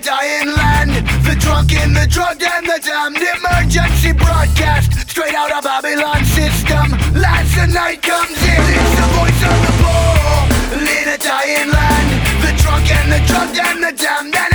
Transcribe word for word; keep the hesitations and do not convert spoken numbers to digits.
dying land. The drunk and the drugged and the damned. Emergency broadcast straight out of Babylon system. Last the night comes in, it's the voice of the poor in a dying land. The drunk and the drugged and the damned. And